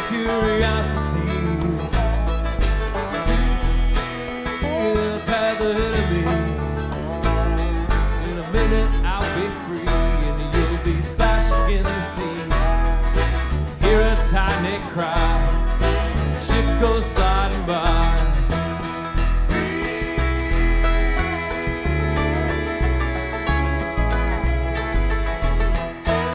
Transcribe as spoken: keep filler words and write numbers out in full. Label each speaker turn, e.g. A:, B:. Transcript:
A: curiosity. See the path ahead of me. In a minute I'll be free, and you'll be splashing in the sea. Hear a tiny cry.